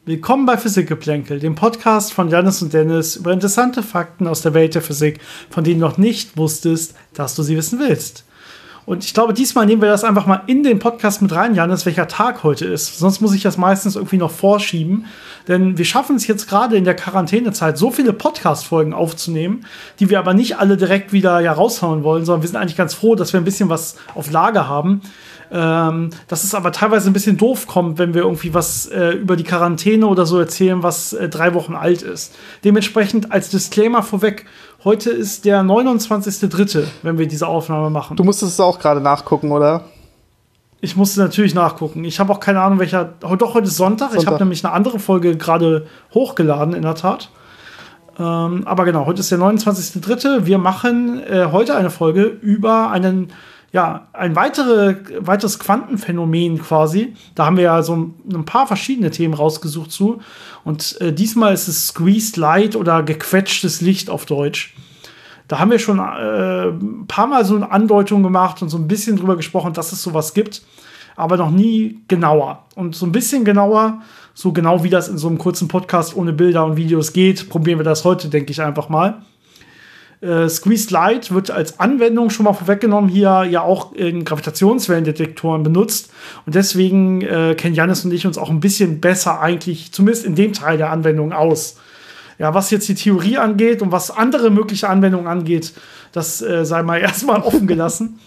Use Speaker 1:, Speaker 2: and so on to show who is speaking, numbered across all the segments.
Speaker 1: Willkommen bei Physikgeplänkel, dem Podcast von Jannis und Dennis über interessante Fakten aus der Welt der Physik, von denen du noch nicht wusstest, dass du sie wissen willst. Und ich glaube, diesmal nehmen wir das einfach mal in den Podcast mit rein, Jannis, welcher Tag heute ist. Sonst muss ich das meistens irgendwie noch vorschieben. Denn wir schaffen es jetzt gerade in der Quarantänezeit, so viele Podcast-Folgen aufzunehmen, die wir aber nicht alle direkt wieder raushauen wollen, sondern wir sind eigentlich ganz froh, dass wir ein bisschen was auf Lager haben. Dass es aber teilweise ein bisschen doof kommt, wenn wir irgendwie was über die Quarantäne oder so erzählen, was 3 Wochen alt ist. Dementsprechend als Disclaimer vorweg, heute ist der 29.03., wenn wir diese Aufnahme machen.
Speaker 2: Du musstest es auch gerade nachgucken, oder?
Speaker 1: Ich musste natürlich nachgucken. Ich habe auch keine Ahnung, welcher. Doch, heute ist Sonntag. Ich habe nämlich eine andere Folge gerade hochgeladen, in der Tat. Aber genau, heute ist der 29.03. Wir machen heute eine Folge über ein weiteres Quantenphänomen quasi. Da haben wir ja so ein paar verschiedene Themen rausgesucht zu. Und diesmal ist es Squeezed Light oder gequetschtes Licht auf Deutsch. Da haben wir schon ein paar Mal so eine Andeutung gemacht und so ein bisschen drüber gesprochen, dass es sowas gibt, aber noch nie genauer. Und so ein bisschen genauer, so genau wie das in so einem kurzen Podcast ohne Bilder und Videos geht, probieren wir das heute, denke ich, einfach mal. Squeezed Light wird als Anwendung schon mal vorweggenommen hier ja auch in Gravitationswellendetektoren benutzt. Und deswegen kennen Jannis und ich uns auch ein bisschen besser eigentlich, zumindest in dem Teil der Anwendung aus. Ja, was jetzt die Theorie angeht und was andere mögliche Anwendungen angeht, das sei mal erstmal offen gelassen.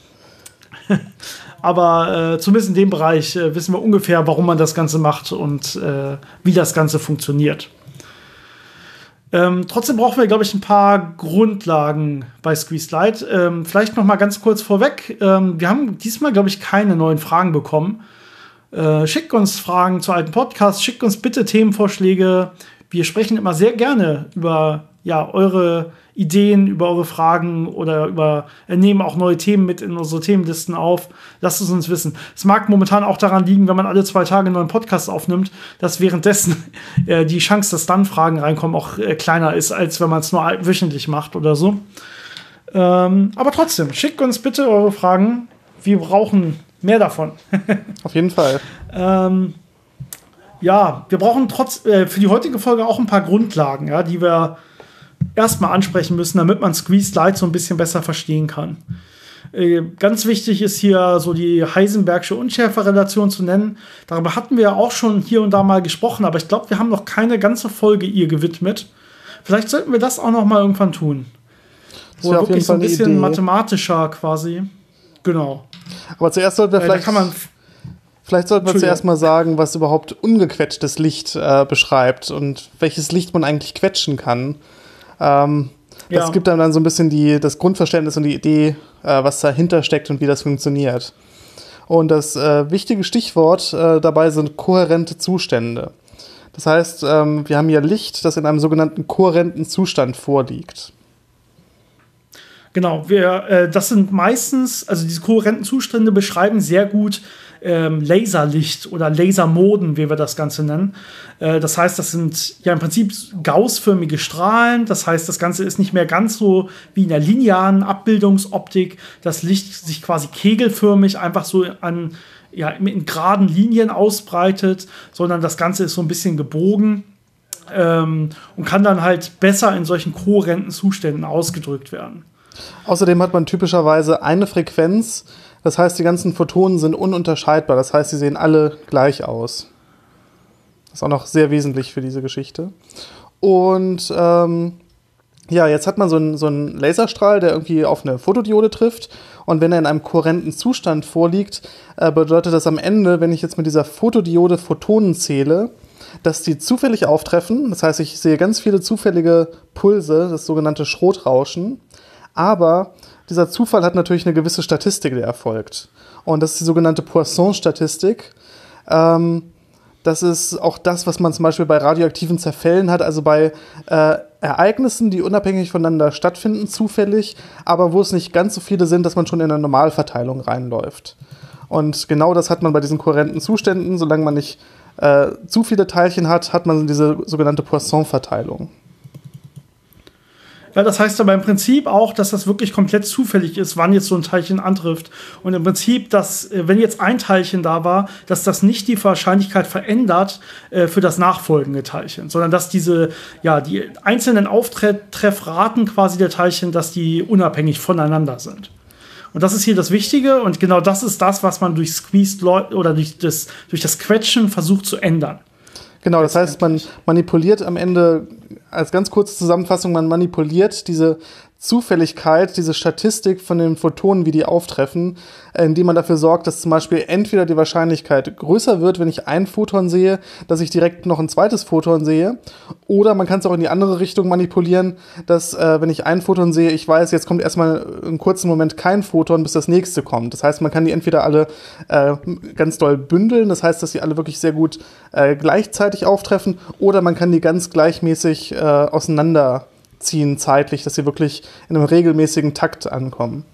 Speaker 1: Aber zumindest in dem Bereich wissen wir ungefähr, warum man das Ganze macht und wie das Ganze funktioniert. Trotzdem brauchen wir, glaube ich, ein paar Grundlagen bei Squeezed Light. Vielleicht noch mal ganz kurz vorweg. Wir haben diesmal, glaube ich, keine neuen Fragen bekommen. Schickt uns Fragen zu alten Podcasts, schickt uns bitte Themenvorschläge. Wir sprechen immer sehr gerne über eure Ideen, über eure Fragen oder nehmen auch neue Themen mit in unsere Themenlisten auf. Lasst es uns wissen. Es mag momentan auch daran liegen, wenn man alle 2 Tage einen neuen Podcast aufnimmt, dass währenddessen die Chance, dass dann Fragen reinkommen, auch kleiner ist, als wenn man es nur wöchentlich macht oder so. Aber trotzdem, schickt uns bitte eure Fragen. Wir brauchen mehr davon.
Speaker 2: Auf jeden Fall.
Speaker 1: Wir brauchen für die heutige Folge auch ein paar Grundlagen, die wir erstmal ansprechen müssen, damit man Squeezed Light so ein bisschen besser verstehen kann. Ganz wichtig ist hier so die Heisenbergsche Unschärferelation zu nennen. Darüber hatten wir ja auch schon hier und da mal gesprochen, aber ich glaube, wir haben noch keine ganze Folge ihr gewidmet. Vielleicht sollten wir das auch noch mal irgendwann tun.
Speaker 2: Das wäre auf jeden Fall
Speaker 1: so ein bisschen mathematischer quasi. Genau.
Speaker 2: Aber zuerst sollten wir Vielleicht sollten wir zuerst mal sagen, was überhaupt ungequetschtes Licht beschreibt und welches Licht man eigentlich quetschen kann. Das gibt dann so ein bisschen das Grundverständnis und die Idee, was dahinter steckt und wie das funktioniert. Und das wichtige Stichwort dabei sind kohärente Zustände. Das heißt, wir haben hier Licht, das in einem sogenannten kohärenten Zustand vorliegt.
Speaker 1: Genau, das sind meistens, also diese kohärenten Zustände beschreiben sehr gut Laserlicht oder Lasermoden, wie wir das Ganze nennen. Das heißt, das sind ja im Prinzip gaußförmige Strahlen. Das heißt, das Ganze ist nicht mehr ganz so wie in der linearen Abbildungsoptik. Das Licht sich quasi kegelförmig einfach so in geraden Linien ausbreitet, sondern das Ganze ist so ein bisschen gebogen und kann dann halt besser in solchen kohärenten Zuständen ausgedrückt werden.
Speaker 2: Außerdem hat man typischerweise eine Frequenz. Das heißt, die ganzen Photonen sind ununterscheidbar. Das heißt, sie sehen alle gleich aus. Das ist auch noch sehr wesentlich für diese Geschichte. Und jetzt hat man so einen Laserstrahl, der irgendwie auf eine Fotodiode trifft. Und wenn er in einem kohärenten Zustand vorliegt, bedeutet das am Ende, wenn ich jetzt mit dieser Fotodiode Photonen zähle, dass die zufällig auftreffen. Das heißt, ich sehe ganz viele zufällige Pulse, das sogenannte Schrotrauschen. Aber dieser Zufall hat natürlich eine gewisse Statistik, die erfolgt. Und das ist die sogenannte Poisson-Statistik. Das ist auch das, was man zum Beispiel bei radioaktiven Zerfällen hat, also bei Ereignissen, die unabhängig voneinander stattfinden, zufällig, aber wo es nicht ganz so viele sind, dass man schon in eine Normalverteilung reinläuft. Und genau das hat man bei diesen kohärenten Zuständen. Solange man nicht zu viele Teilchen hat, hat man diese sogenannte Poisson-Verteilung.
Speaker 1: Ja, das heißt aber im Prinzip auch, dass das wirklich komplett zufällig ist, wann jetzt so ein Teilchen antrifft. Und im Prinzip, dass, wenn jetzt ein Teilchen da war, dass das nicht die Wahrscheinlichkeit verändert für das nachfolgende Teilchen, sondern dass die einzelnen Auftreffraten quasi der Teilchen, dass die unabhängig voneinander sind. Und das ist hier das Wichtige und genau das ist das, was man durch Squeezed oder durch das Quetschen versucht zu ändern.
Speaker 2: Genau, das heißt, man manipuliert am Ende, als ganz kurze Zusammenfassung, man manipuliert diese Zufälligkeit, diese Statistik von den Photonen, wie die auftreffen, indem man dafür sorgt, dass zum Beispiel entweder die Wahrscheinlichkeit größer wird, wenn ich ein Photon sehe, dass ich direkt noch ein zweites Photon sehe, oder man kann es auch in die andere Richtung manipulieren, dass wenn ich ein Photon sehe, ich weiß, jetzt kommt erstmal einen kurzen Moment kein Photon, bis das nächste kommt. Das heißt, man kann die entweder alle ganz doll bündeln, das heißt, dass sie alle wirklich sehr gut gleichzeitig auftreffen, oder man kann die ganz gleichmäßig auseinanderziehen zeitlich, dass sie wirklich in einem regelmäßigen Takt ankommen.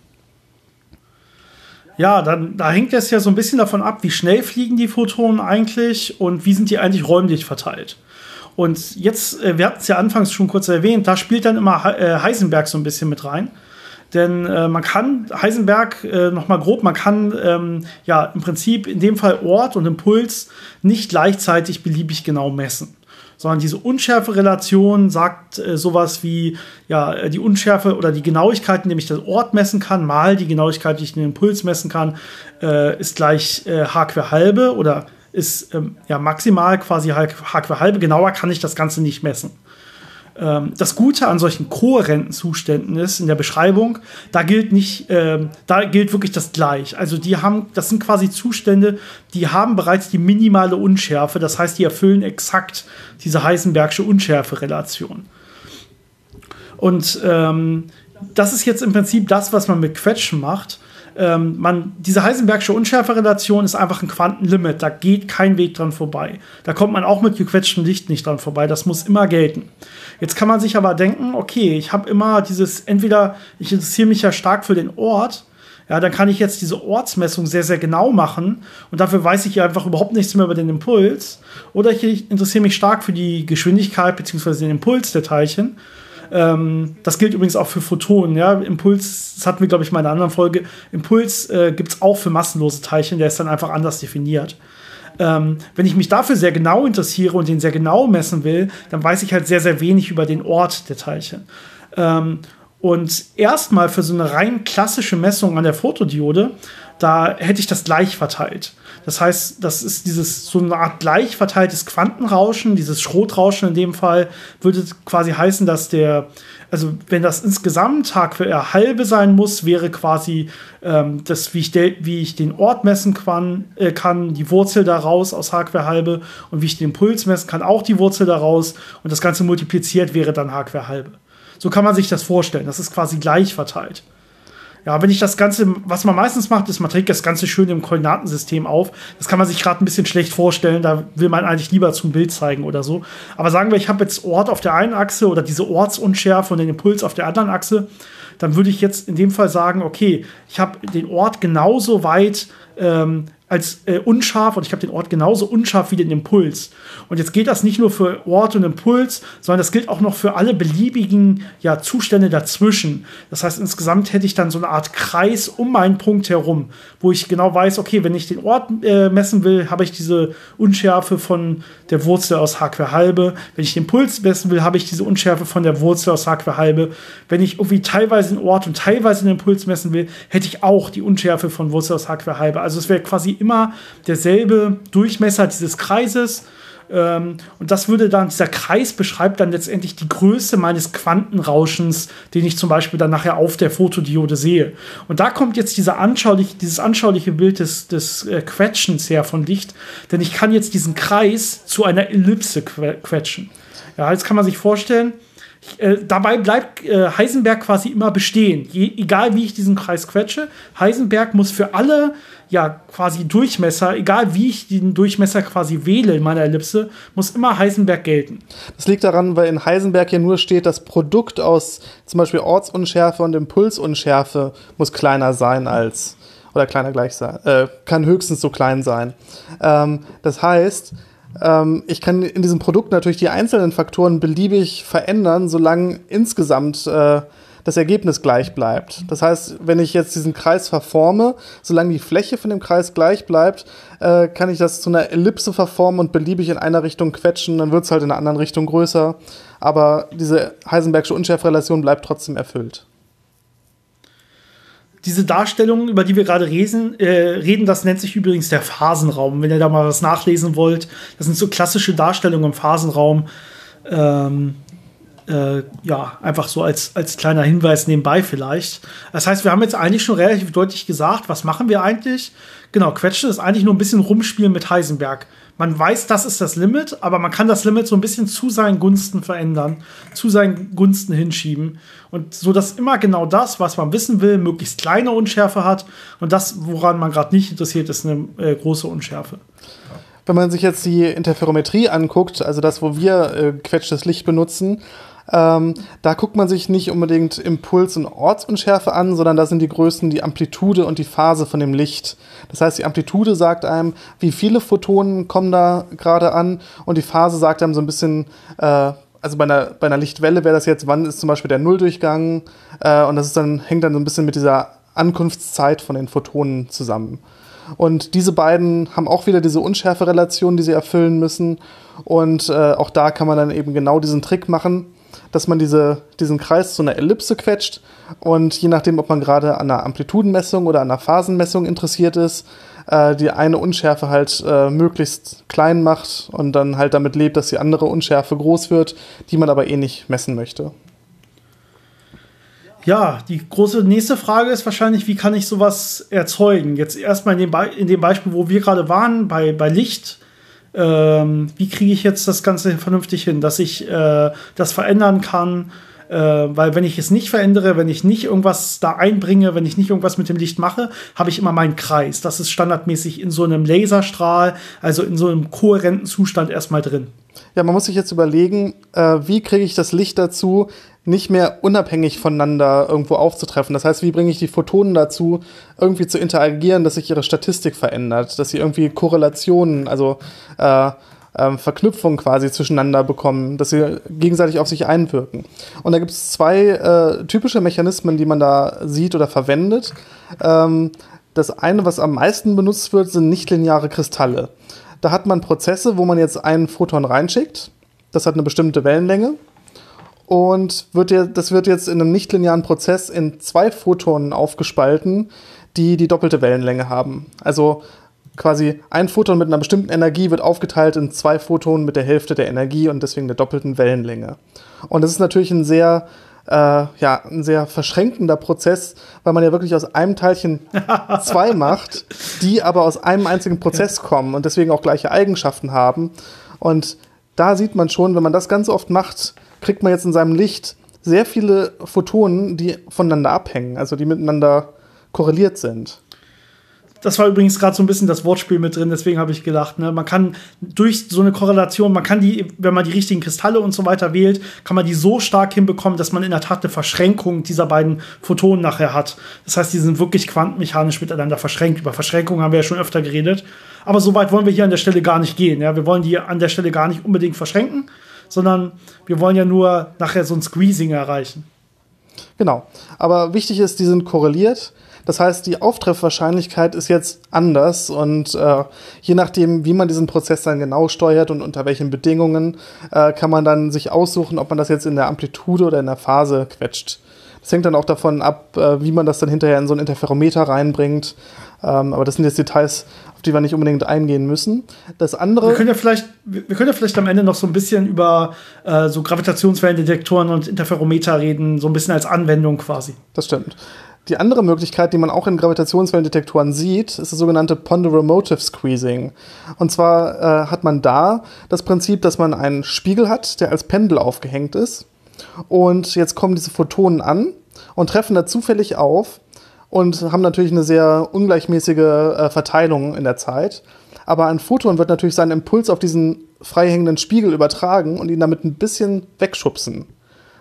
Speaker 1: Ja, da hängt es ja so ein bisschen davon ab, wie schnell fliegen die Photonen eigentlich und wie sind die eigentlich räumlich verteilt. Und jetzt, wir hatten es ja anfangs schon kurz erwähnt, da spielt dann immer Heisenberg so ein bisschen mit rein. Denn man kann, Heisenberg, nochmal grob, man kann im Prinzip in dem Fall Ort und Impuls nicht gleichzeitig beliebig genau messen. Sondern diese Unschärferelation sagt sowas wie, die Unschärfe oder die Genauigkeit, indem ich den Ort messen kann, mal die Genauigkeit, die ich den Impuls messen kann, ist gleich h²halbe oder ist maximal quasi h²halbe. Genauer kann ich das Ganze nicht messen. Das Gute an solchen kohärenten Zuständen ist in der Beschreibung, da gilt wirklich das Gleich. Also das sind quasi Zustände, die haben bereits die minimale Unschärfe. Das heißt, die erfüllen exakt diese Heisenbergsche Unschärferelation. Und das ist jetzt im Prinzip das, was man mit Quetschen macht. Diese Heisenbergsche Unschärferelation ist einfach ein Quantenlimit. Da geht kein Weg dran vorbei. Da kommt man auch mit gequetschtem Licht nicht dran vorbei. Das muss immer gelten. Jetzt kann man sich aber denken, okay, ich habe immer entweder ich interessiere mich ja stark für den Ort, ja, dann kann ich jetzt diese Ortsmessung sehr, sehr genau machen und dafür weiß ich ja einfach überhaupt nichts mehr über den Impuls. Oder ich interessiere mich stark für die Geschwindigkeit bzw. den Impuls der Teilchen. Das gilt übrigens auch für Photonen. Ja? Impuls, das hatten wir, glaube ich, mal in einer anderen Folge. Impuls gibt es auch für massenlose Teilchen, der ist dann einfach anders definiert. Wenn ich mich dafür sehr genau interessiere und den sehr genau messen will, dann weiß ich halt sehr, sehr wenig über den Ort der Teilchen. Und erstmal für so eine rein klassische Messung an der Photodiode, da hätte ich das gleich verteilt. Das heißt, das ist so eine Art gleich verteiltes Quantenrauschen, dieses Schrotrauschen in dem Fall, würde quasi heißen, dass wenn das insgesamt h²halbe sein muss, wäre quasi das, wie ich den Ort messen kann, die Wurzel daraus aus h²halbe und wie ich den Impuls messen kann, auch die Wurzel daraus und das Ganze multipliziert wäre dann h²halbe. So kann man sich das vorstellen. Das ist quasi gleich verteilt. Ja, wenn ich das Ganze, was man meistens macht, ist, man trägt das Ganze schön im Koordinatensystem auf. Das kann man sich gerade ein bisschen schlecht vorstellen. Da will man eigentlich lieber zum Bild zeigen oder so. Aber sagen wir, ich habe jetzt Ort auf der einen Achse oder diese Ortsunschärfe und den Impuls auf der anderen Achse. Dann würde ich jetzt in dem Fall sagen, okay, ich habe den Ort genauso weit als unscharf und ich habe den Ort genauso unscharf wie den Impuls. Und jetzt gilt das nicht nur für Ort und Impuls, sondern das gilt auch noch für alle beliebigen Zustände dazwischen. Das heißt, insgesamt hätte ich dann so eine Art Kreis um meinen Punkt herum, wo ich genau weiß, okay, wenn ich den Ort messen will, habe ich diese Unschärfe von der Wurzel aus h²halbe. Wenn ich den Impuls messen will, habe ich diese Unschärfe von der Wurzel aus h²halbe. Wenn ich irgendwie teilweise den Ort und teilweise den Impuls messen will, hätte ich auch die Unschärfe von Wurzel aus h²halbe. Also es wäre quasi immer derselbe Durchmesser dieses Kreises. Und dieser Kreis beschreibt dann letztendlich die Größe meines Quantenrauschens, den ich zum Beispiel dann nachher auf der Photodiode sehe. Und da kommt jetzt dieses anschauliche Bild des Quetschens her von Licht, denn ich kann jetzt diesen Kreis zu einer Ellipse quetschen. Ja, jetzt kann man sich vorstellen, dabei bleibt Heisenberg quasi immer bestehen. Egal wie ich diesen Kreis quetsche, Heisenberg muss für alle quasi Durchmesser, egal wie ich den Durchmesser quasi wähle in meiner Ellipse, muss immer Heisenberg gelten.
Speaker 2: Das liegt daran, weil in Heisenberg hier nur steht, das Produkt aus zum Beispiel Ortsunschärfe und Impulsunschärfe muss kleiner sein oder kleiner gleich sein, kann höchstens so klein sein. Das heißt, ich kann in diesem Produkt natürlich die einzelnen Faktoren beliebig verändern, solange insgesamt das Ergebnis gleich bleibt. Das heißt, wenn ich jetzt diesen Kreis verforme, solange die Fläche von dem Kreis gleich bleibt, kann ich das zu einer Ellipse verformen und beliebig in einer Richtung quetschen, dann wird es halt in einer anderen Richtung größer. Aber diese Heisenbergsche Unschärferelation bleibt trotzdem erfüllt.
Speaker 1: Diese Darstellung, über die wir gerade reden, das nennt sich übrigens der Phasenraum. Wenn ihr da mal was nachlesen wollt, das sind so klassische Darstellungen im Phasenraum. Einfach so als kleiner Hinweis nebenbei vielleicht. Das heißt, wir haben jetzt eigentlich schon relativ deutlich gesagt, was machen wir eigentlich? Genau, Quetschen ist eigentlich nur ein bisschen rumspielen mit Heisenberg. Man weiß, das ist das Limit, aber man kann das Limit so ein bisschen zu seinen Gunsten verändern, zu seinen Gunsten hinschieben. Und so, dass immer genau das, was man wissen will, möglichst kleine Unschärfe hat. Und das, woran man gerade nicht interessiert, ist eine große Unschärfe.
Speaker 2: Wenn man sich jetzt die Interferometrie anguckt, also das, wo wir quetschtes Licht benutzen, da guckt man sich nicht unbedingt Impuls- und Ortsunschärfe an, sondern da sind die Größen die Amplitude und die Phase von dem Licht. Das heißt, die Amplitude sagt einem, wie viele Photonen kommen da gerade an, und die Phase sagt einem so ein bisschen, also bei einer Lichtwelle wäre das jetzt, wann ist zum Beispiel der Nulldurchgang, und das ist hängt dann so ein bisschen mit dieser Ankunftszeit von den Photonen zusammen. Und diese beiden haben auch wieder diese Unschärferelation, die sie erfüllen müssen. Und auch da kann man dann eben genau diesen Trick machen, dass man diesen Kreis zu einer Ellipse quetscht. Und je nachdem, ob man gerade an einer Amplitudenmessung oder an einer Phasenmessung interessiert ist, die eine Unschärfe halt möglichst klein macht und dann halt damit lebt, dass die andere Unschärfe groß wird, die man aber eh nicht messen möchte.
Speaker 1: Ja, die große nächste Frage ist wahrscheinlich, wie kann ich sowas erzeugen? Jetzt erstmal in dem Beispiel, wo wir gerade waren, bei Licht. Wie kriege ich jetzt das Ganze vernünftig hin, dass ich das verändern kann? Weil wenn ich es nicht verändere, wenn ich nicht irgendwas da einbringe, wenn ich nicht irgendwas mit dem Licht mache, habe ich immer meinen Kreis. Das ist standardmäßig in so einem Laserstrahl, also in so einem kohärenten Zustand erstmal drin.
Speaker 2: Ja, man muss sich jetzt überlegen, wie kriege ich das Licht dazu, nicht mehr unabhängig voneinander irgendwo aufzutreffen. Das heißt, wie bringe ich die Photonen dazu, irgendwie zu interagieren, dass sich ihre Statistik verändert, dass sie irgendwie Korrelationen, also Verknüpfungen quasi zueinander bekommen, dass sie gegenseitig auf sich einwirken. Und da gibt es zwei typische Mechanismen, die man da sieht oder verwendet. Das eine, was am meisten benutzt wird, sind nichtlineare Kristalle. Da hat man Prozesse, wo man jetzt einen Photon reinschickt. Das hat eine bestimmte Wellenlänge. Und das wird jetzt in einem nichtlinearen Prozess in 2 Photonen aufgespalten, die die doppelte Wellenlänge haben. Also quasi ein Photon mit einer bestimmten Energie wird aufgeteilt in 2 Photonen mit der Hälfte der Energie und deswegen der doppelten Wellenlänge. Und das ist natürlich ein sehr verschränkender Prozess, weil man ja wirklich aus einem Teilchen 2 macht, die aber aus einem einzigen Prozess kommen und deswegen auch gleiche Eigenschaften haben. Und da sieht man schon, wenn man das ganz oft macht, kriegt man jetzt in seinem Licht sehr viele Photonen, die voneinander abhängen, also die miteinander korreliert sind.
Speaker 1: Das war übrigens gerade so ein bisschen das Wortspiel mit drin, deswegen habe ich gedacht, ne, man kann durch so eine Korrelation, man kann die, wenn man die richtigen Kristalle und so weiter wählt, kann man die so stark hinbekommen, dass man in der Tat eine Verschränkung dieser beiden Photonen nachher hat. Das heißt, die sind wirklich quantenmechanisch miteinander verschränkt. Über Verschränkungen haben wir ja schon öfter geredet. Aber so weit wollen wir hier an der Stelle gar nicht gehen. Ja? Wir wollen die an der Stelle gar nicht unbedingt verschränken, sondern wir wollen ja nur nachher so ein Squeezing erreichen.
Speaker 2: Genau. Aber wichtig ist, die sind korreliert. Das heißt, die Auftreffwahrscheinlichkeit ist jetzt anders und je nachdem, wie man diesen Prozess dann genau steuert und unter welchen Bedingungen, kann man dann sich aussuchen, ob man das jetzt in der Amplitude oder in der Phase quetscht. Das hängt dann auch davon ab, wie man das dann hinterher in so ein Interferometer reinbringt. Aber das sind jetzt Details, auf die wir nicht unbedingt eingehen müssen. Das andere.
Speaker 1: Wir können ja vielleicht am Ende noch so ein bisschen über so Gravitationswellendetektoren und Interferometer reden, so ein bisschen als Anwendung quasi.
Speaker 2: Das stimmt. Die andere Möglichkeit, die man auch in Gravitationswellendetektoren sieht, ist das sogenannte Ponderomotive Squeezing. Und zwar hat man da das Prinzip, dass man einen Spiegel hat, der als Pendel aufgehängt ist. Und jetzt kommen diese Photonen an und treffen da zufällig auf und haben natürlich eine sehr ungleichmäßige Verteilung in der Zeit. Aber ein Photon wird natürlich seinen Impuls auf diesen freihängenden Spiegel übertragen und ihn damit ein bisschen wegschubsen.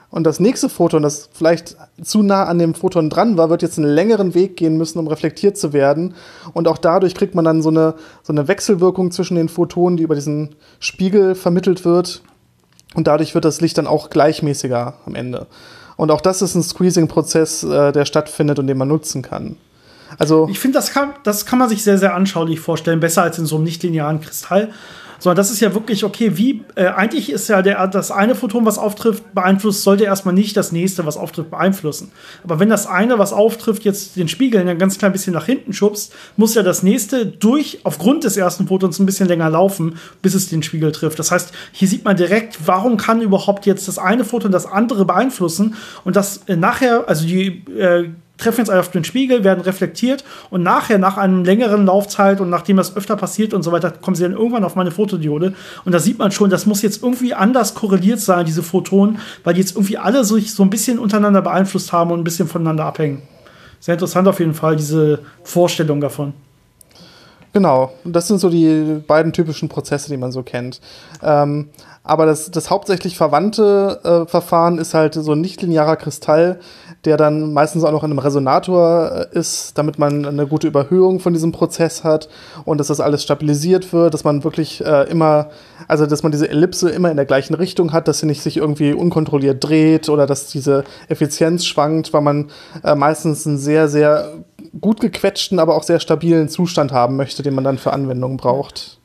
Speaker 2: Und das nächste Photon, das vielleicht zu nah an dem Photon dran war, wird jetzt einen längeren Weg gehen müssen, um reflektiert zu werden. Und auch dadurch kriegt man dann so eine Wechselwirkung zwischen den Photonen, die über diesen Spiegel vermittelt wird. Und dadurch wird das Licht dann auch gleichmäßiger am Ende. Und auch das ist ein Squeezing-Prozess, der stattfindet und den man nutzen kann. Also
Speaker 1: ich finde, das kann man sich sehr, sehr anschaulich vorstellen, besser als in so einem nichtlinearen Kristall. Sondern das ist ja wirklich, okay, eigentlich ist ja das eine Photon, was auftrifft, beeinflusst, sollte erstmal nicht das nächste, was auftrifft, beeinflussen. Aber wenn das eine, was auftrifft, jetzt den Spiegel ein ganz klein bisschen nach hinten schubst, muss ja das nächste aufgrund des ersten Photons ein bisschen länger laufen, bis es den Spiegel trifft. Das heißt, hier sieht man direkt, warum kann überhaupt jetzt das eine Photon das andere beeinflussen und das nachher, also die treffen jetzt auf den Spiegel, werden reflektiert und nachher, nach einem längeren Laufzeit und nachdem das öfter passiert und so weiter, kommen sie dann irgendwann auf meine Fotodiode und da sieht man schon, das muss jetzt irgendwie anders korreliert sein, diese Photonen, weil die jetzt irgendwie alle sich so ein bisschen untereinander beeinflusst haben und ein bisschen voneinander abhängen. Sehr interessant auf jeden Fall, diese Vorstellung davon.
Speaker 2: Genau, das sind so die beiden typischen Prozesse, die man so kennt. Aber das hauptsächlich verwandte Verfahren ist halt so ein nichtlinearer Kristall, der dann meistens auch noch in einem Resonator ist, damit man eine gute Überhöhung von diesem Prozess hat und dass das alles stabilisiert wird, dass man wirklich dass man diese Ellipse immer in der gleichen Richtung hat, dass sie nicht sich irgendwie unkontrolliert dreht oder dass diese Effizienz schwankt, weil man meistens einen sehr, sehr gut gequetschten, aber auch sehr stabilen Zustand haben möchte, den man dann für Anwendungen braucht.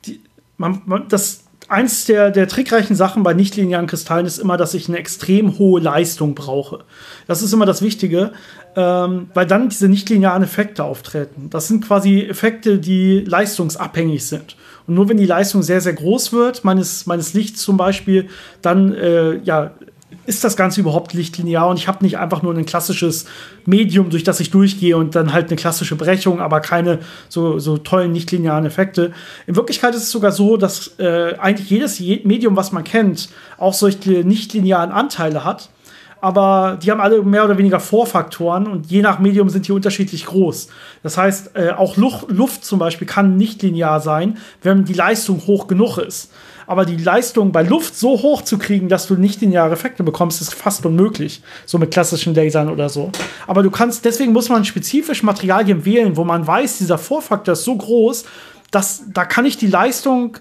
Speaker 1: Eins der trickreichen Sachen bei nichtlinearen Kristallen ist immer, dass ich eine extrem hohe Leistung brauche. Das ist immer das Wichtige, weil dann diese nichtlinearen Effekte auftreten. Das sind quasi Effekte, die leistungsabhängig sind. Und nur wenn die Leistung sehr, sehr groß wird, meines Lichts zum Beispiel, dann ist das Ganze überhaupt lichtlinear und ich habe nicht einfach nur ein klassisches Medium, durch das ich durchgehe und dann halt eine klassische Brechung, aber keine so tollen nichtlinearen Effekte. In Wirklichkeit ist es sogar so, dass eigentlich jedes Medium, was man kennt, auch solche nichtlinearen Anteile hat. Aber die haben alle mehr oder weniger Vorfaktoren und je nach Medium sind die unterschiedlich groß. Das heißt, auch Luft zum Beispiel kann nicht linear sein, wenn die Leistung hoch genug ist. Aber die Leistung bei Luft so hoch zu kriegen, dass du nicht lineare Effekte bekommst, ist fast unmöglich. So mit klassischen Lasern oder so. Aber deswegen muss man spezifisch Materialien wählen, wo man weiß, dieser Vorfaktor ist so groß, dass da kann ich die Leistung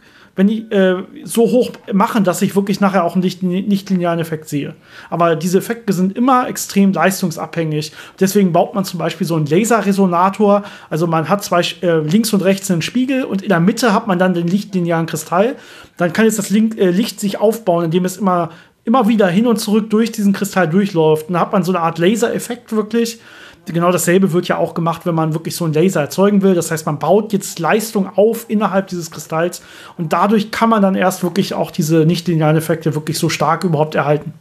Speaker 1: so hoch machen, dass ich wirklich nachher auch einen nicht-linearen Effekt sehe. Aber diese Effekte sind immer extrem leistungsabhängig. Deswegen baut man zum Beispiel so einen Laserresonator. Also man hat links und rechts einen Spiegel und in der Mitte hat man dann den lichtlinearen Kristall. Dann kann jetzt das Licht sich aufbauen, indem es immer wieder hin und zurück durch diesen Kristall durchläuft. Und dann hat man so eine Art Lasereffekt wirklich. Genau dasselbe wird ja auch gemacht, wenn man wirklich so einen Laser erzeugen will. Das heißt, man baut jetzt Leistung auf innerhalb dieses Kristalls und dadurch kann man dann erst wirklich auch diese nichtlinearen Effekte wirklich so stark überhaupt erhalten.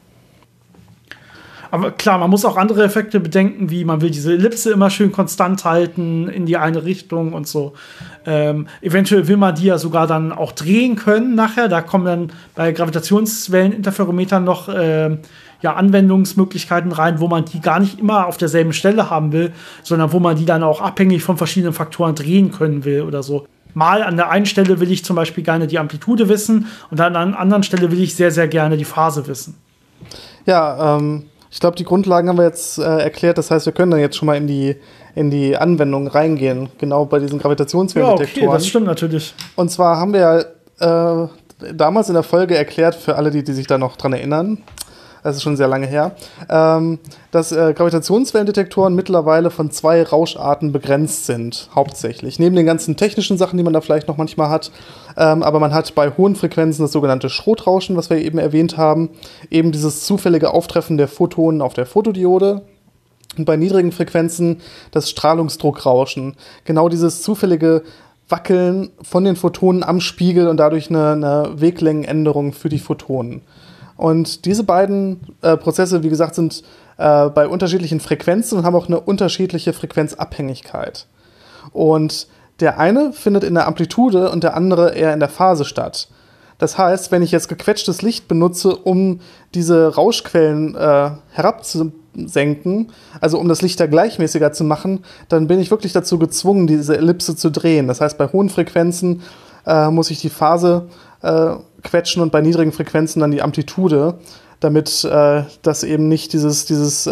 Speaker 1: Aber klar, man muss auch andere Effekte bedenken, wie man will diese Ellipse immer schön konstant halten in die eine Richtung und so. Eventuell will man die ja sogar dann auch drehen können nachher. Da kommen dann bei Gravitationswelleninterferometern noch Anwendungsmöglichkeiten rein, wo man die gar nicht immer auf derselben Stelle haben will, sondern wo man die dann auch abhängig von verschiedenen Faktoren drehen können will oder so. Mal an der einen Stelle will ich zum Beispiel gerne die Amplitude wissen und an einer anderen Stelle will ich sehr, sehr gerne die Phase wissen.
Speaker 2: Ja, ich glaube, die Grundlagen haben wir jetzt erklärt. Das heißt, wir können dann jetzt schon mal in die Anwendung reingehen, genau bei diesen Gravitationswellendetektoren.
Speaker 1: Ja, okay, das stimmt natürlich.
Speaker 2: Und zwar haben wir ja damals in der Folge erklärt, für alle, die sich da noch dran erinnern, das ist schon sehr lange her, dass Gravitationswellendetektoren mittlerweile von 2 Rauscharten begrenzt sind, hauptsächlich. Neben den ganzen technischen Sachen, die man da vielleicht noch manchmal hat. Aber man hat bei hohen Frequenzen das sogenannte Schrotrauschen, was wir eben erwähnt haben. Eben dieses zufällige Auftreffen der Photonen auf der Fotodiode. Und bei niedrigen Frequenzen das Strahlungsdruckrauschen. Genau dieses zufällige Wackeln von den Photonen am Spiegel und dadurch eine Weglängenänderung für die Photonen. Und diese beiden Prozesse, wie gesagt, sind bei unterschiedlichen Frequenzen und haben auch eine unterschiedliche Frequenzabhängigkeit. Und der eine findet in der Amplitude und der andere eher in der Phase statt. Das heißt, wenn ich jetzt gequetschtes Licht benutze, um diese Rauschquellen herabzusenken, also um das Licht da gleichmäßiger zu machen, dann bin ich wirklich dazu gezwungen, diese Ellipse zu drehen. Das heißt, bei hohen Frequenzen muss ich die Phase quetschen und bei niedrigen Frequenzen dann die Amplitude. damit das eben nicht dieses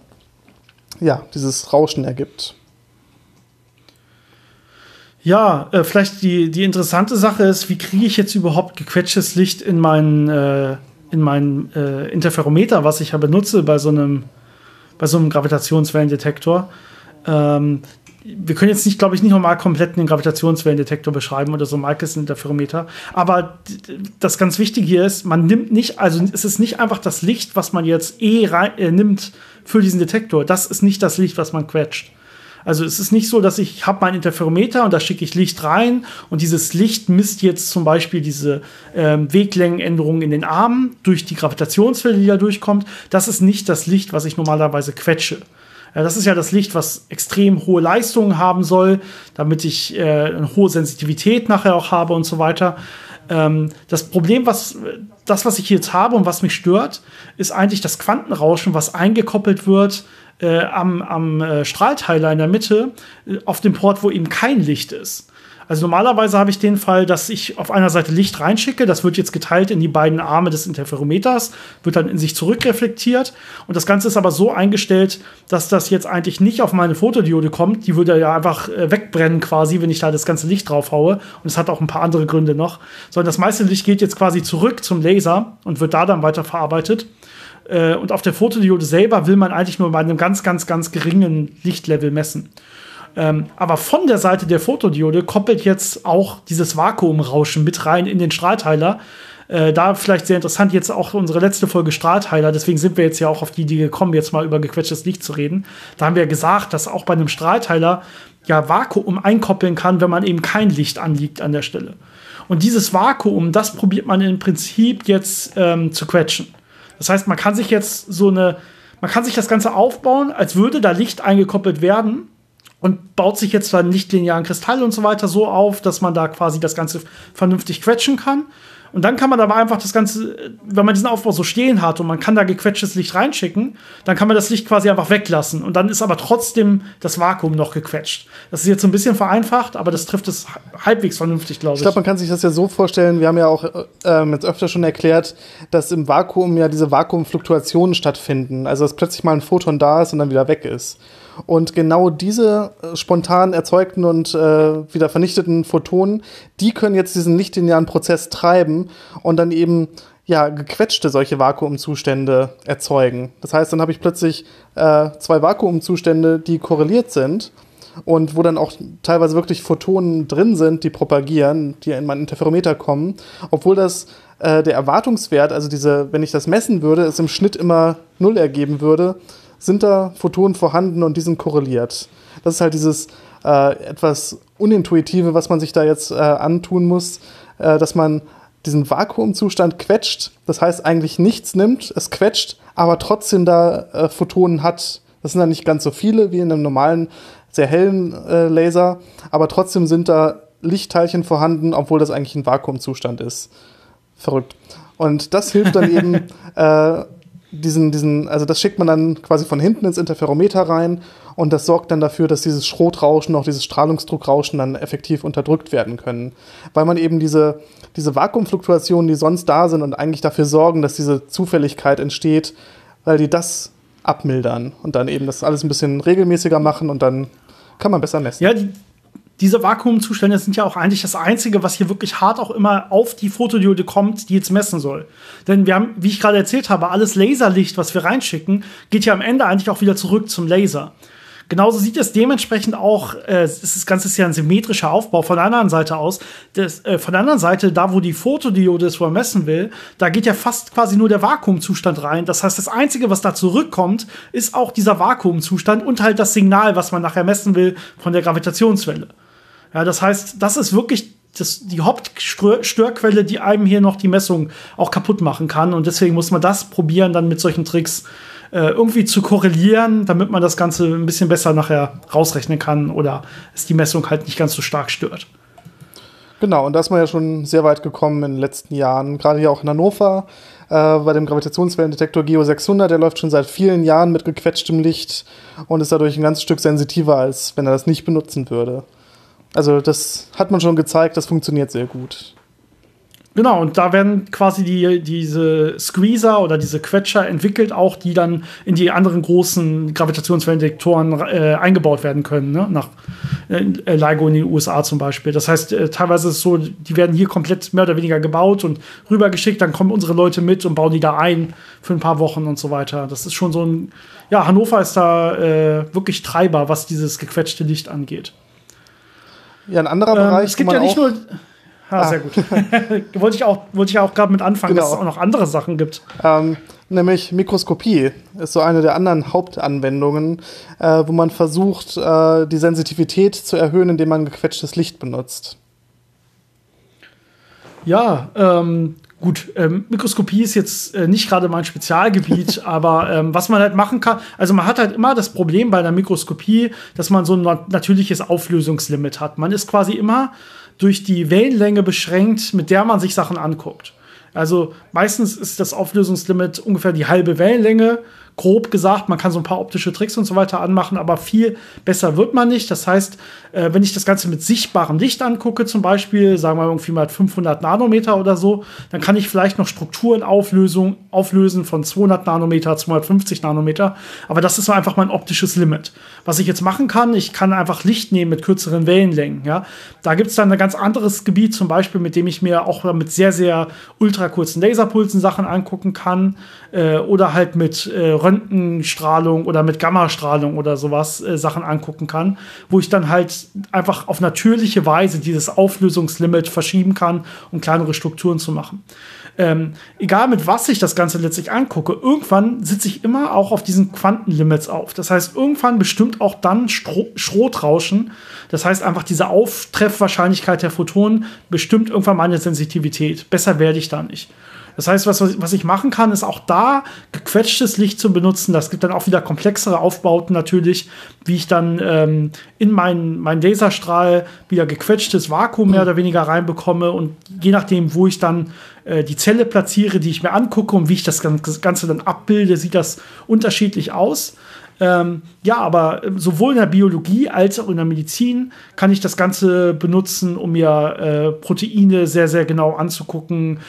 Speaker 2: Rauschen ergibt.
Speaker 1: Ja, vielleicht die interessante Sache ist, wie kriege ich jetzt überhaupt gequetschtes Licht in meinen Interferometer, was ich ja benutze bei so einem Gravitationswellendetektor. Wir können jetzt nicht, glaube ich, nicht nochmal komplett einen Gravitationswellendetektor beschreiben oder so ein Michelson-Interferometer. Aber das ganz Wichtige hier ist, man nimmt nicht, also es ist nicht einfach das Licht, was man jetzt nimmt für diesen Detektor. Das ist nicht das Licht, was man quetscht. Also es ist nicht so, dass ich habe mein Interferometer und da schicke ich Licht rein und dieses Licht misst jetzt zum Beispiel diese Weglängenänderungen in den Armen durch die Gravitationswelle, die da durchkommt. Das ist nicht das Licht, was ich normalerweise quetsche. Das ist ja das Licht, was extrem hohe Leistungen haben soll, damit ich eine hohe Sensitivität nachher auch habe und so weiter. Das Problem, was ich jetzt habe und was mich stört, ist eigentlich das Quantenrauschen, was eingekoppelt wird am Strahlteiler in der Mitte auf dem Port, wo eben kein Licht ist. Also normalerweise habe ich den Fall, dass ich auf einer Seite Licht reinschicke, das wird jetzt geteilt in die beiden Arme des Interferometers, wird dann in sich zurückreflektiert und das Ganze ist aber so eingestellt, dass das jetzt eigentlich nicht auf meine Fotodiode kommt, die würde ja einfach wegbrennen quasi, wenn ich da das ganze Licht drauf haue und es hat auch ein paar andere Gründe noch, sondern das meiste Licht geht jetzt quasi zurück zum Laser und wird da dann weiterverarbeitet. Und auf der Fotodiode selber will man eigentlich nur bei einem ganz, ganz, ganz geringen Lichtlevel messen. Aber von der Seite der Fotodiode koppelt jetzt auch dieses Vakuumrauschen mit rein in den Strahlteiler. Da vielleicht sehr interessant, jetzt auch unsere letzte Folge Strahlteiler, deswegen sind wir jetzt ja auch auf die Idee gekommen, jetzt mal über gequetschtes Licht zu reden. Da haben wir gesagt, dass auch bei einem Strahlteiler ja Vakuum einkoppeln kann, wenn man eben kein Licht anliegt an der Stelle. Und dieses Vakuum, das probiert man im Prinzip jetzt zu quetschen. Das heißt, man kann sich das Ganze aufbauen, als würde da Licht eingekoppelt werden und baut sich jetzt dann nichtlinearen Kristall und so weiter so auf, dass man da quasi das Ganze vernünftig quetschen kann. Und dann kann man aber einfach das Ganze, wenn man diesen Aufbau so stehen hat und man kann da gequetschtes Licht reinschicken, dann kann man das Licht quasi einfach weglassen. Und dann ist aber trotzdem das Vakuum noch gequetscht. Das ist jetzt so ein bisschen vereinfacht, aber das trifft es halbwegs vernünftig, glaube ich.
Speaker 2: Ich glaube, man kann sich das ja so vorstellen, wir haben ja auch jetzt öfter schon erklärt, dass im Vakuum ja diese Vakuumfluktuationen stattfinden. Also dass plötzlich mal ein Photon da ist und dann wieder weg ist. Und genau diese spontan erzeugten und wieder vernichteten Photonen, die können jetzt diesen nichtlinearen Prozess treiben und dann eben gequetschte solche Vakuumzustände erzeugen. Das heißt, dann habe ich plötzlich zwei Vakuumzustände, die korreliert sind und wo dann auch teilweise wirklich Photonen drin sind, die propagieren, die in mein Interferometer kommen, obwohl das der Erwartungswert, also wenn ich das messen würde, es im Schnitt immer 0 ergeben würde, sind da Photonen vorhanden und die sind korreliert. Das ist halt dieses etwas Unintuitive, was man sich da jetzt antun muss, dass man diesen Vakuumzustand quetscht, das heißt eigentlich nichts nimmt, es quetscht, aber trotzdem da Photonen hat. Das sind dann nicht ganz so viele wie in einem normalen, sehr hellen Laser, aber trotzdem sind da Lichtteilchen vorhanden, obwohl das eigentlich ein Vakuumzustand ist. Verrückt. Und das hilft dann eben also das schickt man dann quasi von hinten ins Interferometer rein und das sorgt dann dafür, dass dieses Schrotrauschen, auch dieses Strahlungsdruckrauschen dann effektiv unterdrückt werden können. Weil man eben diese Vakuumfluktuationen, die sonst da sind und eigentlich dafür sorgen, dass diese Zufälligkeit entsteht, weil die das abmildern und dann eben das alles ein bisschen regelmäßiger machen und dann kann man besser messen.
Speaker 1: Ja, diese Vakuumzustände sind ja auch eigentlich das Einzige, was hier wirklich hart auch immer auf die Fotodiode kommt, die jetzt messen soll. Denn wir haben, wie ich gerade erzählt habe, alles Laserlicht, was wir reinschicken, geht ja am Ende eigentlich auch wieder zurück zum Laser. Genauso sieht es dementsprechend auch, das Ganze ist ja ein symmetrischer Aufbau von der anderen Seite aus. Von der anderen Seite, da wo die Fotodiode ist, wo man messen will, da geht ja fast quasi nur der Vakuumzustand rein. Das heißt, das Einzige, was da zurückkommt, ist auch dieser Vakuumzustand und halt das Signal, was man nachher messen will von der Gravitationswelle. Ja, das heißt, das ist wirklich die Hauptstörquelle, die einem hier noch die Messung auch kaputt machen kann. Und deswegen muss man das probieren, dann mit solchen Tricks irgendwie zu korrelieren, damit man das Ganze ein bisschen besser nachher rausrechnen kann oder es die Messung halt nicht ganz so stark stört.
Speaker 2: Genau, und da ist man ja schon sehr weit gekommen in den letzten Jahren. Gerade hier auch in Hannover bei dem Gravitationswellendetektor GEO 600, der läuft schon seit vielen Jahren mit gequetschtem Licht und ist dadurch ein ganzes Stück sensitiver, als wenn er das nicht benutzen würde. Also das hat man schon gezeigt, das funktioniert sehr gut.
Speaker 1: Genau, und da werden quasi diese Squeezer oder diese Quetscher entwickelt, auch die dann in die anderen großen Gravitationswellendetektoren eingebaut werden können, ne? Nach LIGO in den USA zum Beispiel. Das heißt, teilweise ist es so, die werden hier komplett mehr oder weniger gebaut und rübergeschickt, dann kommen unsere Leute mit und bauen die da ein für ein paar Wochen und so weiter. Das ist schon so ein, ja, Hannover ist da wirklich Treiber, was dieses gequetschte Licht angeht.
Speaker 2: Ja, ein anderer Bereich.
Speaker 1: Es gibt ja nicht nur. Sehr gut. wollte ich auch gerade mit anfangen, genau, dass es auch noch andere Sachen gibt.
Speaker 2: Nämlich Mikroskopie ist so eine der anderen Hauptanwendungen, wo man versucht, die Sensitivität zu erhöhen, indem man gequetschtes Licht benutzt.
Speaker 1: Ja, gut, Mikroskopie ist jetzt nicht gerade mein Spezialgebiet, aber was man halt machen kann, also man hat halt immer das Problem bei der Mikroskopie, dass man so ein natürliches Auflösungslimit hat. Man ist quasi immer durch die Wellenlänge beschränkt, mit der man sich Sachen anguckt. Also meistens ist das Auflösungslimit ungefähr die halbe Wellenlänge, grob gesagt. Man kann so ein paar optische Tricks und so weiter anmachen, aber viel besser wird man nicht. Das heißt, wenn ich das Ganze mit sichtbarem Licht angucke, zum Beispiel, sagen wir irgendwie mal 500 Nanometer oder so, dann kann ich vielleicht noch Strukturen auflösen von 200 Nanometer, 250 Nanometer. Aber das ist so einfach mein optisches Limit. Was ich jetzt machen kann, ich kann einfach Licht nehmen mit kürzeren Wellenlängen. Ja? Da gibt es dann ein ganz anderes Gebiet, zum Beispiel, mit dem ich mir auch mit sehr, sehr ultrakurzen Laserpulsen Sachen angucken kann. Oder halt mit Röntgenstrahlung oder mit Gammastrahlung oder sowas Sachen angucken kann, wo ich dann halt einfach auf natürliche Weise dieses Auflösungslimit verschieben kann, um kleinere Strukturen zu machen. Egal mit was ich das Ganze letztlich angucke, irgendwann sitze ich immer auch auf diesen Quantenlimits auf. Das heißt, irgendwann bestimmt auch dann Schrotrauschen. Das heißt einfach, diese Auftreffwahrscheinlichkeit der Photonen bestimmt irgendwann meine Sensitivität. Besser werde ich da nicht. Das heißt, was ich machen kann, ist auch da gequetschtes Licht zu benutzen. Das gibt dann auch wieder komplexere Aufbauten natürlich, wie ich dann in meinen Laserstrahl wieder gequetschtes Vakuum mehr oder weniger reinbekomme. Und je nachdem, wo ich dann die Zelle platziere, die ich mir angucke und wie ich das Ganze dann abbilde, sieht das unterschiedlich aus. Ja, aber sowohl in der Biologie als auch in der Medizin kann ich das Ganze benutzen, um mir Proteine sehr, sehr genau anzugucken,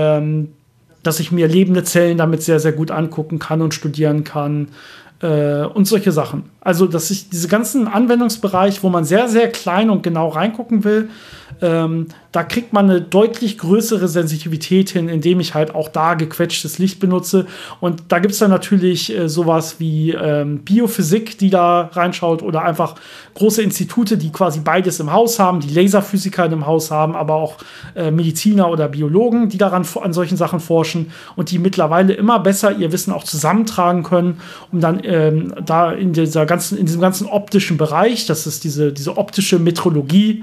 Speaker 1: dass ich mir lebende Zellen damit sehr, sehr gut angucken kann und studieren kann und solche Sachen. Also, dass ich diese ganzen Anwendungsbereich, wo man sehr, sehr klein und genau reingucken will, da kriegt man eine deutlich größere Sensitivität hin, indem ich halt auch da gequetschtes Licht benutze. Und da gibt es dann natürlich sowas wie Biophysik, die da reinschaut, oder einfach große Institute, die quasi beides im Haus haben, die Laserphysiker im Haus haben, aber auch Mediziner oder Biologen, die daran an solchen Sachen forschen und die mittlerweile immer besser ihr Wissen auch zusammentragen können, um dann da in diesem ganzen optischen Bereich, das ist diese optische Metrologie,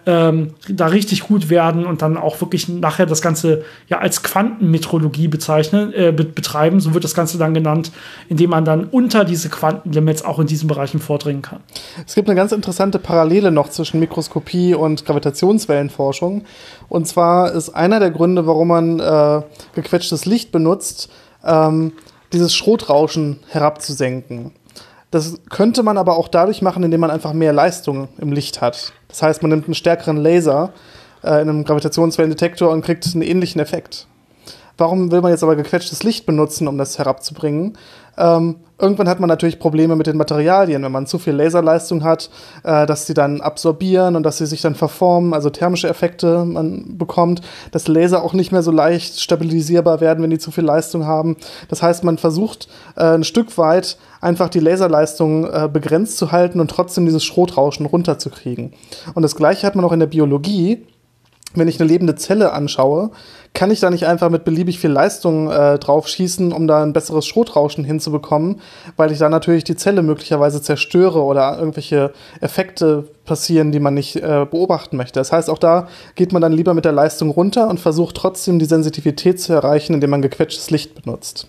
Speaker 1: da richtig gut werden und dann auch wirklich nachher das Ganze ja als Quantenmetrologie betreiben, so wird das Ganze dann genannt, indem man dann unter diese Quantenlimits auch in diesen Bereichen vordringen kann.
Speaker 2: Es gibt eine ganz interessante Parallele noch zwischen Mikroskopie und Gravitationswellenforschung. Und zwar ist einer der Gründe, warum man gequetschtes Licht benutzt, dieses Schrotrauschen herabzusenken. Das könnte man aber auch dadurch machen, indem man einfach mehr Leistung im Licht hat. Das heißt, man nimmt einen stärkeren Laser in einem Gravitationswellendetektor und kriegt einen ähnlichen Effekt. Warum will man jetzt aber gequetschtes Licht benutzen, um das herabzubringen? Irgendwann hat man natürlich Probleme mit den Materialien, wenn man zu viel Laserleistung hat, dass sie dann absorbieren und dass sie sich dann verformen, also thermische Effekte man bekommt, dass Laser auch nicht mehr so leicht stabilisierbar werden, wenn die zu viel Leistung haben. Das heißt, man versucht ein Stück weit einfach die Laserleistung begrenzt zu halten und trotzdem dieses Schrotrauschen runterzukriegen. Und das Gleiche hat man auch in der Biologie. Wenn ich eine lebende Zelle anschaue, kann ich da nicht einfach mit beliebig viel Leistung drauf schießen, um da ein besseres Schrotrauschen hinzubekommen, weil ich da natürlich die Zelle möglicherweise zerstöre oder irgendwelche Effekte passieren, die man nicht beobachten möchte. Das heißt, auch da geht man dann lieber mit der Leistung runter und versucht trotzdem die Sensitivität zu erreichen, indem man gequetschtes Licht benutzt.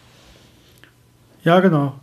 Speaker 1: Ja, genau.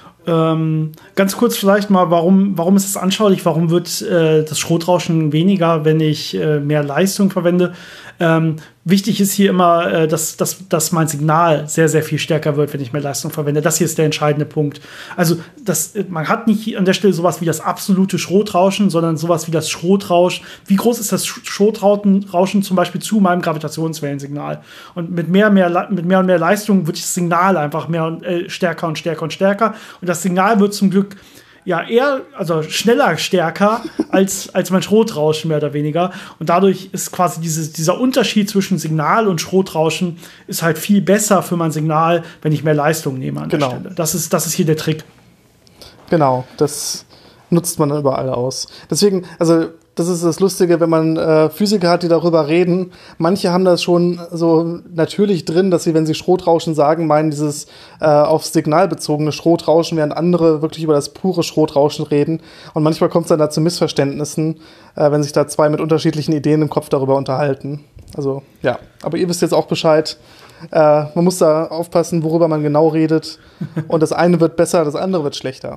Speaker 1: Ganz kurz vielleicht mal, warum ist es anschaulich? Warum wird das Schrotrauschen weniger, wenn ich mehr Leistung verwende? Wichtig ist hier immer, dass mein Signal sehr, sehr viel stärker wird, wenn ich mehr Leistung verwende. Das hier ist der entscheidende Punkt. Also man hat nicht an der Stelle sowas wie das absolute Schrotrauschen, sondern sowas wie das Schrotrauschen. Wie groß ist das Schrotrauschen zum Beispiel zu meinem Gravitationswellensignal? Und mit mehr und mehr Leistung wird das Signal einfach stärker und stärker und stärker. Und das Signal wird zum Glück also schneller stärker als mein Schrotrauschen, mehr oder weniger. Und dadurch ist quasi dieser Unterschied zwischen Signal und Schrotrauschen ist halt viel besser für mein Signal, wenn ich mehr Leistung nehme an der Stelle. Das ist hier der Trick.
Speaker 2: Genau, das nutzt man dann überall aus. Deswegen, also das ist das Lustige, wenn man Physiker hat, die darüber reden. Manche haben das schon so natürlich drin, dass sie, wenn sie Schrotrauschen sagen, meinen dieses aufs Signal bezogene Schrotrauschen, während andere wirklich über das pure Schrotrauschen reden. Und manchmal kommt es dann da zu Missverständnissen, wenn sich da zwei mit unterschiedlichen Ideen im Kopf darüber unterhalten. Also ja, aber ihr wisst jetzt auch Bescheid. Man muss da aufpassen, worüber man genau redet. Und das eine wird besser, das andere wird schlechter.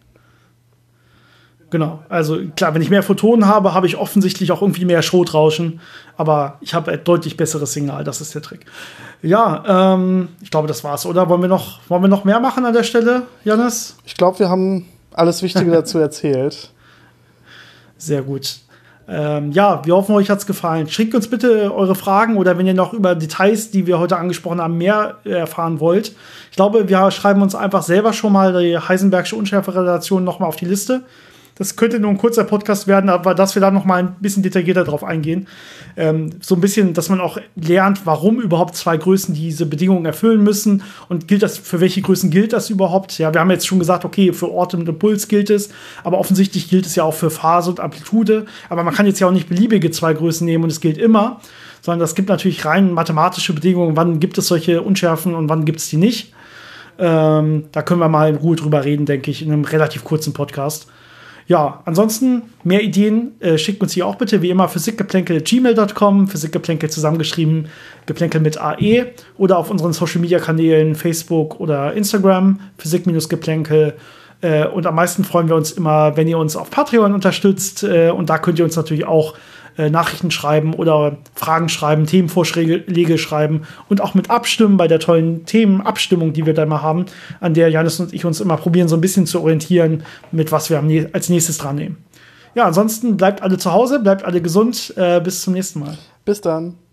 Speaker 1: Genau, also klar, wenn ich mehr Photonen habe, habe ich offensichtlich auch irgendwie mehr Schrotrauschen, aber ich habe ein deutlich besseres Signal, das ist der Trick. Ja, ich glaube, das war's, oder? Wollen wir noch mehr machen an der Stelle, Jannis?
Speaker 2: Ich glaube, wir haben alles Wichtige dazu erzählt.
Speaker 1: Sehr gut. Wir hoffen, euch hat's gefallen. Schickt uns bitte eure Fragen oder wenn ihr noch über Details, die wir heute angesprochen haben, mehr erfahren wollt. Ich glaube, wir schreiben uns einfach selber schon mal die Heisenbergsche Unschärferelation noch mal auf die Liste. Das könnte nur ein kurzer Podcast werden, aber dass wir da noch mal ein bisschen detaillierter drauf eingehen. So ein bisschen, dass man auch lernt, warum überhaupt zwei Größen diese Bedingungen erfüllen müssen und für welche Größen gilt das überhaupt? Ja, wir haben jetzt schon gesagt, okay, für Ort und Impuls gilt es, aber offensichtlich gilt es ja auch für Phase und Amplitude. Aber man kann jetzt ja auch nicht beliebige zwei Größen nehmen und es gilt immer, sondern es gibt natürlich rein mathematische Bedingungen, wann gibt es solche Unschärfen und wann gibt es die nicht. Da können wir mal in Ruhe drüber reden, denke ich, in einem relativ kurzen Podcast. Ja, ansonsten mehr Ideen schickt uns hier auch bitte, wie immer, physikgeplänkel@gmail.com, Physikgeplänkel zusammengeschrieben, Geplänkel mit AE oder auf unseren Social-Media-Kanälen Facebook oder Instagram, Physik-Geplänkel. Und am meisten freuen wir uns immer, wenn ihr uns auf Patreon unterstützt. Und da könnt ihr uns natürlich auch Nachrichten schreiben oder Fragen schreiben, Themenvorschläge schreiben und auch mit abstimmen bei der tollen Themenabstimmung, die wir da immer haben, an der Jannis und ich uns immer probieren, so ein bisschen zu orientieren, mit was wir als nächstes dran nehmen. Ja, ansonsten bleibt alle zu Hause, bleibt alle gesund. Bis zum nächsten Mal.
Speaker 2: Bis dann.